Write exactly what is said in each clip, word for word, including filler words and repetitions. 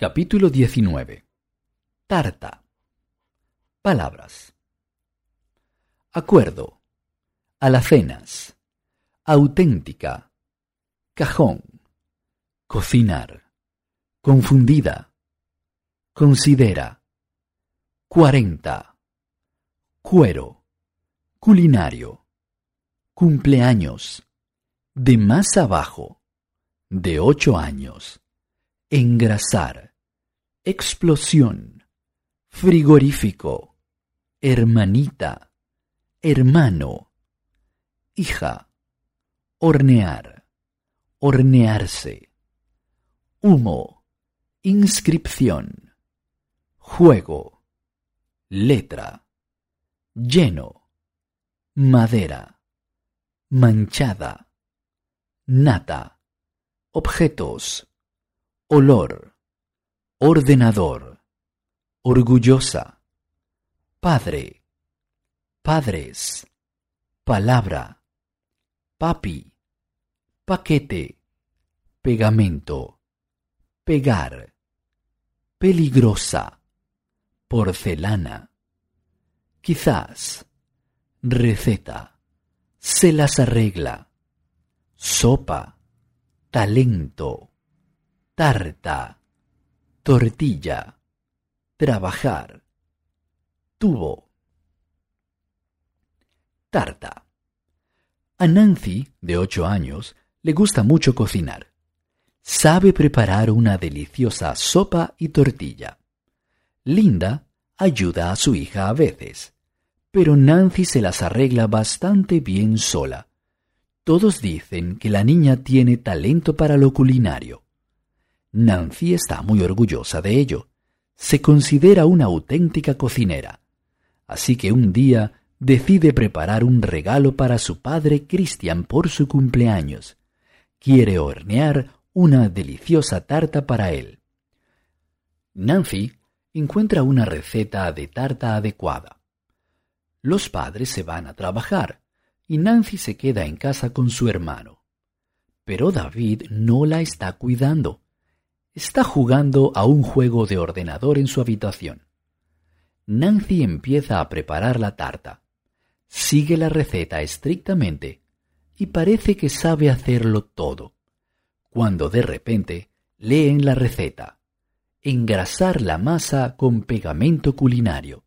Capítulo diecinueve. Tarta. Palabras. Acuerdo. Alacenas. Auténtica. Cajón. Cocinar. Confundida. Considera. Cuarenta. Cuero. Culinario. Cumpleaños. De más abajo. De ocho años. Engrasar. Explosión. Frigorífico. Hermanita. Hermano. Hija. Hornear. Hornearse. Humo. Inscripción. Juego. Letra. Lleno. Madera. Manchada. Nata. Objetos. Olor. Ordenador. Orgullosa. Padre. Padres. Palabra. Papi. Paquete. Pegamento. Pegar. Peligrosa. Porcelana. Quizás. Receta. Se las arregla. Sopa. Talento. Tarta. Tortilla. Trabajar. Tubo. Tarta. A Nancy, de ocho años, le gusta mucho cocinar. Sabe preparar una deliciosa sopa y tortilla. Linda ayuda a su hija a veces, pero Nancy se las arregla bastante bien sola. Todos dicen que la niña tiene talento para lo culinario. Nancy está muy orgullosa de ello. Se considera una auténtica cocinera. Así que un día decide preparar un regalo para su padre Christian por su cumpleaños. Quiere hornear una deliciosa tarta para él. Nancy encuentra una receta de tarta adecuada. Los padres se van a trabajar y Nancy se queda en casa con su hermano. Pero David no la está cuidando. Está jugando a un juego de ordenador en su habitación. Nancy empieza a preparar la tarta. Sigue la receta estrictamente y parece que sabe hacerlo todo. Cuando de repente lee en la receta: engrasar la masa con pegamento culinario.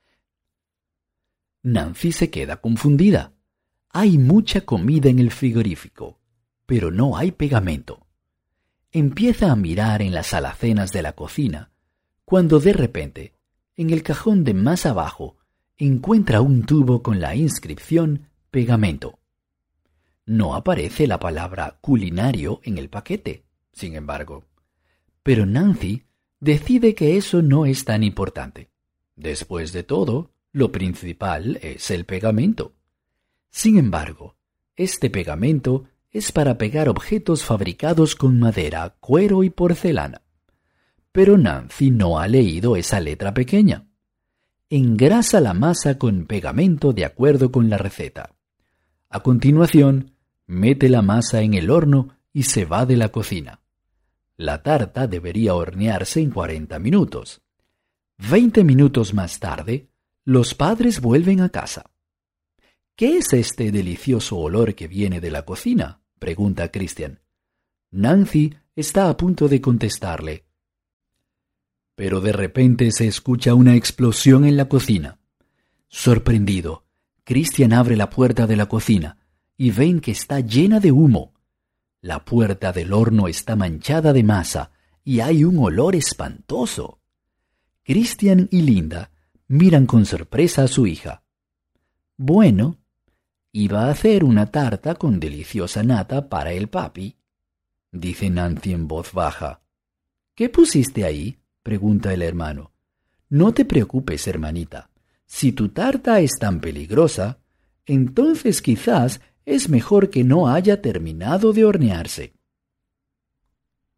Nancy se queda confundida. Hay mucha comida en el frigorífico, pero no hay pegamento. Empieza a mirar en las alacenas de la cocina, cuando de repente, en el cajón de más abajo, encuentra un tubo con la inscripción pegamento. No aparece la palabra culinario en el paquete, sin embargo. Pero Nancy decide que eso no es tan importante. Después de todo, lo principal es el pegamento. Sin embargo, este pegamento es para pegar objetos fabricados con madera, cuero y porcelana. Pero Nancy no ha leído esa letra pequeña. Engrasa la masa con pegamento de acuerdo con la receta. A continuación, mete la masa en el horno y se va de la cocina. La tarta debería hornearse en cuarenta minutos. Veinte minutos más tarde, los padres vuelven a casa. ¿Qué es este delicioso olor que viene de la cocina?, pregunta Christian. Nancy está a punto de contestarle. Pero de repente se escucha una explosión en la cocina. Sorprendido, Christian abre la puerta de la cocina y ven que está llena de humo. La puerta del horno está manchada de masa y hay un olor espantoso. Christian y Linda miran con sorpresa a su hija. Bueno, iba a hacer una tarta con deliciosa nata para el papi, dice Nancy en voz baja. ¿Qué pusiste ahí?, pregunta el hermano. No te preocupes, hermanita. Si tu tarta es tan peligrosa, entonces quizás es mejor que no haya terminado de hornearse.